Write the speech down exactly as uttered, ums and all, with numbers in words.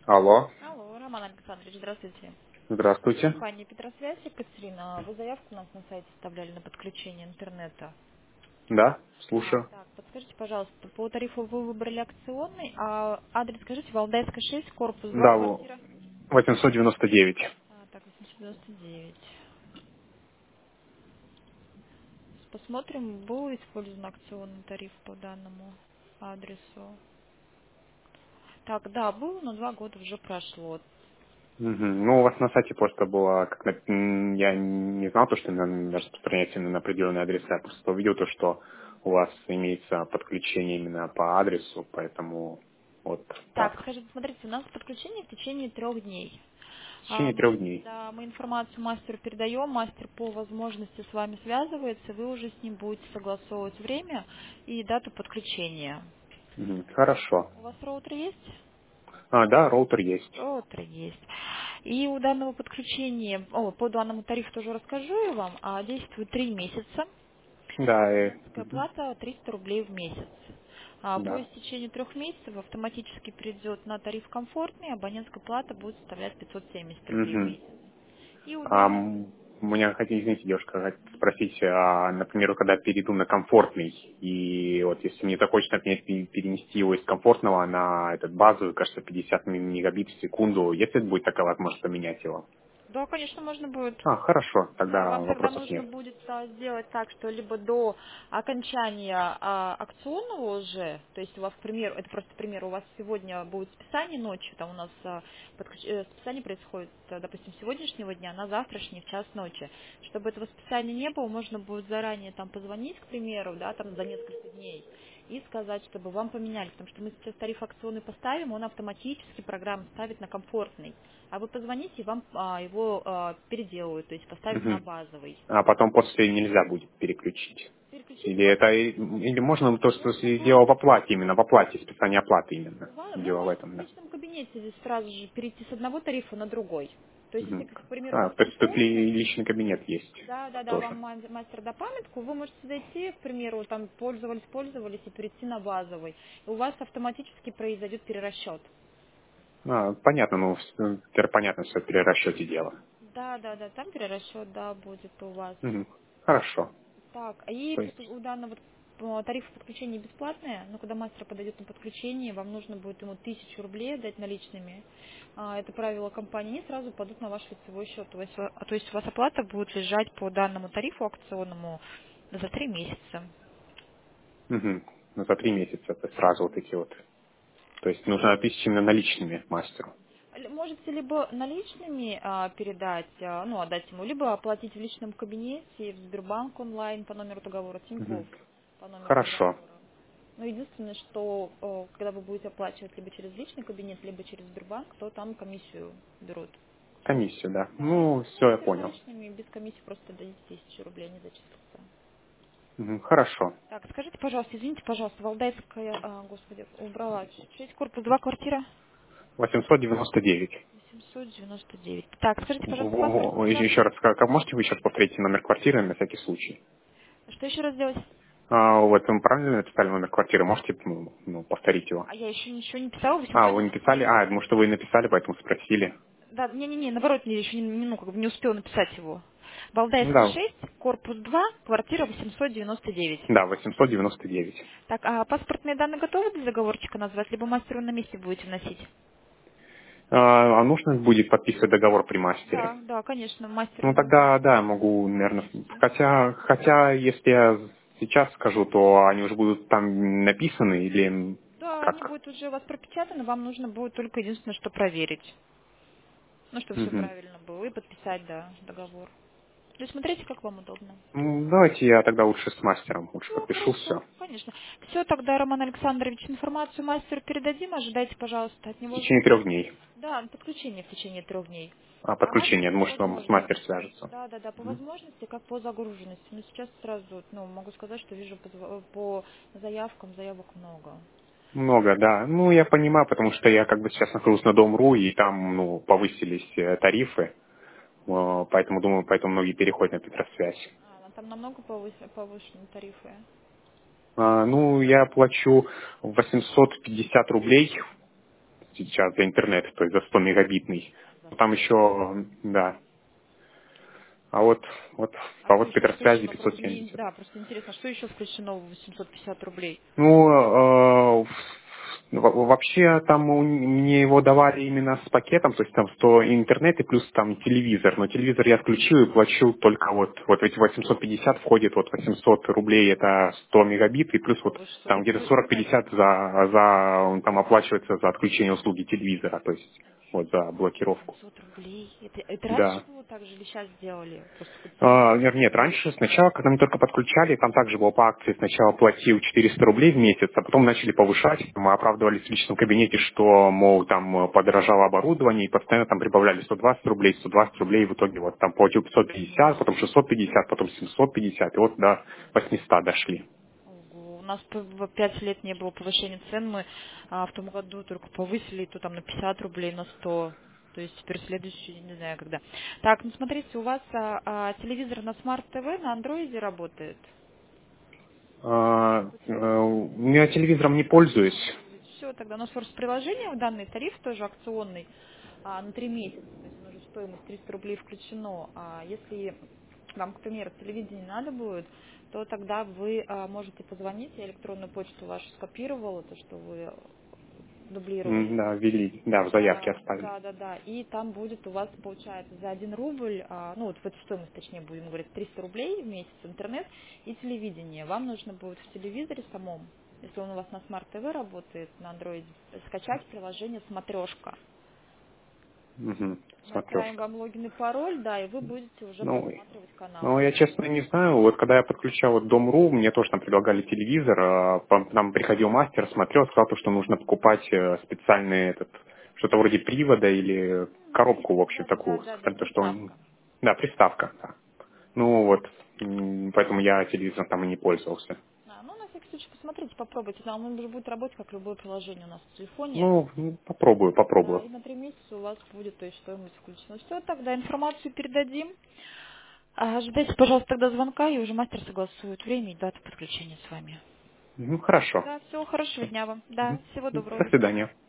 Алло, Алло, Роман Александрович, здравствуйте. здравствуйте. Компания Петросвязь, Екатерина, вы заявку у нас на сайте оставляли на подключение интернета. Да, А, слушаю. так, подскажите, пожалуйста, по тарифу вы выбрали акционный, а адрес скажите, Валдайская шесть, корпус два, Да, во- квартира? восемьсот девяносто девять. А, так, восемьсот девяносто девять. Посмотрим, был использован акционный тариф по данному адресу. Так, да, был, но два года уже прошло. Мгм. Ну, у вас на сайте просто было, как на- м, я не знал то, что именно распространяется именно на определенные адреса. Я просто увидел то, что у вас имеется подключение именно по адресу, поэтому вот Так, так. скажите, смотрите, у нас подключение в течение трех дней. В А, течение мы, трех дней. да, мы информацию мастеру передаем, мастер по возможности с вами связывается, вы уже с ним будете согласовывать время и дату подключения. Мгм. Хорошо. У вас роутер есть? А, да, роутер есть. Роутер есть. И у данного подключения, о, по данному тарифу тоже расскажу я вам, а действует три месяца. Да, э, Абонентская мгм. плата триста рублей в месяц. А по Да. истечении трех месяцев автоматически перейдет на тариф комфортный, абонентская плата будет составлять пятьсот семьдесят рублей в Мгм. месяц. И у А, данного... м, у меня, хотите, извините, девушка, хотела спросить, а, например, когда перейду на комфортный, и вот если мне захочется, например, пе- перенести его из комфортного на этот базовый, кажется, пятьдесят мегабит в секунду, если будет такая возможность поменять его? Да, конечно, можно будет. А, хорошо, Да, тогда вам тогда вопросов нужно нет. будет а, сделать так, что либо до окончания а, акционного уже, то есть у вас, к примеру, это просто пример, у вас сегодня будет списание ночью, там у нас а, подключ- э, списание происходит, а, допустим, с сегодняшнего дня на завтрашний в час ночи. Чтобы этого списания не было, можно будет заранее там позвонить, к примеру, да, там за несколько дней, и сказать, чтобы вам поменяли, потому что мы сейчас тариф акционный поставим, он автоматически программа ставит на комфортный. А вы позвоните, и вам а, его а, переделают, то есть поставят на Мгм. базовый. А потом после нельзя будет переключить. Переключить Или можно, это, и- или можно то, что можно сделал в будет, оплате, именно в оплате, списание оплаты именно. у вас- вы Дело в можете этом, в да. личном кабинете здесь сразу же перейти с одного тарифа на другой. То есть, если, Мгм. к примеру, у А, вас то есть тут ли- комфортный, личный кабинет есть да, да, да, тоже. вам ма- мастер да памятку, вы можете зайти, к примеру, там пользовались, пользовались и перейти на базовый. И у вас автоматически произойдет перерасчет. А, понятно, ну, с- э, теперь понятно, что при расчете дело. Да, да, да, там перерасчет, да, будет у вас. Мгм. Хорошо. Так, а и То под- есть, у данного э, тарифа подключения бесплатные, но когда мастер подойдет на подключение, вам нужно будет ему тысячу рублей дать наличными. А, Это правило компании, и сразу падут на ваш лицевой счет. То есть, ва- то есть у вас оплата будет лежать по данному тарифу акционному за три месяца. мгм, ну, за три месяца, то есть сразу вот эти вот. То есть нужно тысячи именно наличными мастеру. Л- Можете либо наличными а, передать, а, ну, отдать ему, либо оплатить в личном кабинете, в Сбербанк онлайн по номеру договора, Мгм. Тинькофф по номеру Хорошо. договора. Но единственное, что э, когда вы будете оплачивать либо через личный кабинет, либо через Сбербанк, то там комиссию берут. Комиссию, да. Да, а если Ну, вы все, я хотите понял. наличными, без комиссии просто дадите тысячу рублей, не зачислится. Мгм. Хорошо. Так, скажите, пожалуйста, извините, пожалуйста, Валдайская, а, господи, убрала, чуть корпус два, квартира восемьсот девяносто девять. восемьсот девяносто девять. Так, скажите, Во- пожалуйста, во- во- паспортные Еще данные. раз, как, как можете вы сейчас повторить номер квартиры на всякий случай? Что еще раз делать? А, вот вы правильно написали номер квартиры, можете ну, ну, повторить его? А я еще ничего не писала, А, восемьсот вы не девяносто писали? девять. А, я думаю, что вы написали, поэтому спросили. Да, не-не-не, наоборот, я еще не, не- ну, как бы не успела написать его. Ну Валдайская да, шесть, корпус два, квартира восемьсот девяносто девять. да, восемьсот девяносто девять. Так, а паспортные данные готовы для договорчика назвать, либо мастеру на месте будете вносить? А, а нужно будет подписывать договор при мастере? Да, да, конечно, мастеру Ну на тогда, да, могу, на наверное, месте. хотя, хотя, если я сейчас скажу, то они уже будут там написаны или Да, они как? будут уже у вас пропечатаны, вам нужно будет только единственное, что проверить. Ну, чтобы все Мгм. правильно было, и подписать, да, договор. То есть смотрите, как вам удобно. Ну, давайте я тогда лучше с мастером, лучше Все, подпишу все. хорошо, конечно. Все, тогда, Роман Александрович, информацию мастеру передадим, ожидайте, пожалуйста, от В него течение звонка. трех дней. Да, подключение в течение трех дней. А, А мастер подключение, я по думаю, что с мастер возможности, свяжется. да, да, да, по Мгм. возможности, как по загруженности. Но сейчас сразу, ну, могу сказать, что вижу по, зв- по заявкам, заявок много. Много, да. Ну, я понимаю, потому что я как бы сейчас нахожусь на Дом.ру, и там, ну, повысились э, тарифы, э, поэтому, думаю, поэтому многие переходят на Петросвязь. А, ну, там намного повыс- повышены тарифы. А, ну, я плачу восемьсот пятьдесят рублей сейчас за интернет, то есть за сто мегабитный. Там еще, да. А вот, вот, А а что вот еще Петросвязи включено? Просто пятьсот мне, семьдесят. да, просто интересно, что еще включено в восемьсот пятьдесят рублей? Ну, э, во- вообще там у- мне его давали именно с пакетом, то есть там сто интернет и плюс там телевизор. Но телевизор я отключил и плачу только вот, вот эти восемьсот пятьдесят входит, вот восемьсот рублей это сто мегабит, и плюс Да вот вы что, там так где-то вы, сорок так, пятьдесят за, за, он там оплачивается за отключение услуги телевизора, то есть вот за блокировку. восемьсот рублей. Это, это раньше Да. было так же или сейчас сделали? Просто хоть А, телевизор Нет, нет, включить. раньше, сначала, когда мы только подключали, там также было по акции, сначала платил четыреста рублей в месяц, а потом начали повышать, мы оправдывались в личном кабинете, что, мол, там э, подорожало оборудование, и постоянно там прибавляли сто двадцать рублей, сто двадцать рублей, и в итоге вот там платил пятьсот пятьдесят, потом шестьсот пятьдесят, потом семьсот пятьдесят, и вот до восьмисот дошли. Ого. У нас п- в пять лет не было повышения цен, мы а, в том году только повысили, то там на пятьдесят рублей, на сто. То есть теперь следующий, не знаю когда. Так, ну смотрите, у вас а, а, телевизор на Smart ти ви на андроиде работает? А, Хоть э, Я телевизором не пользуюсь. все, тогда у нас просто приложение, в данный тариф тоже акционный а, на три месяца, то есть он уже стоимость триста рублей включено. А если вам, к примеру, телевидение надо будет, то тогда вы а, можете позвонить, я электронную почту вашу скопировала, то, что вы М, дублировали. Да, ввели, да, в заявке Да, оставили. да, да, да. И там будет у вас, получается, за один рубль, а, ну вот в эту стоимость, точнее, будем говорить, триста рублей в месяц интернет и телевидение. Вам нужно будет в телевизоре самом, если он у вас на Smart ти ви работает, на Android, скачать приложение «Смотрешка». Угу, Мы отправим смотрешка. вам логин и пароль, да, и вы будете уже Ну, просматривать Ну, каналы. я честно не знаю. Вот когда я подключал вот Дом.ру, мне тоже там предлагали телевизор. а, по- Нам приходил мастер, смотрел, сказал, то, что нужно покупать э, специальный этот, что-то вроде привода или коробку, в общем, Да, да, да, такую. да, да, Сказали, то, что он- приставка. да, приставка. Да. Ну вот, м, поэтому я телевизором там и не пользовался. А, ну, на всякий случай, посмотрите, попробуйте. Там он уже будет работать, как любое приложение у нас в телефоне. Ну, м, попробую, Да, попробую. и на три месяца у вас будет, то есть стоимость включена. Все, тогда информацию передадим. А, Ожидайте, пожалуйста, тогда звонка, и уже мастер согласует время и дату подключения с вами. Ну, хорошо. Да, всего хорошего Всё. дня вам. Да, Мгм. всего До доброго. свидания.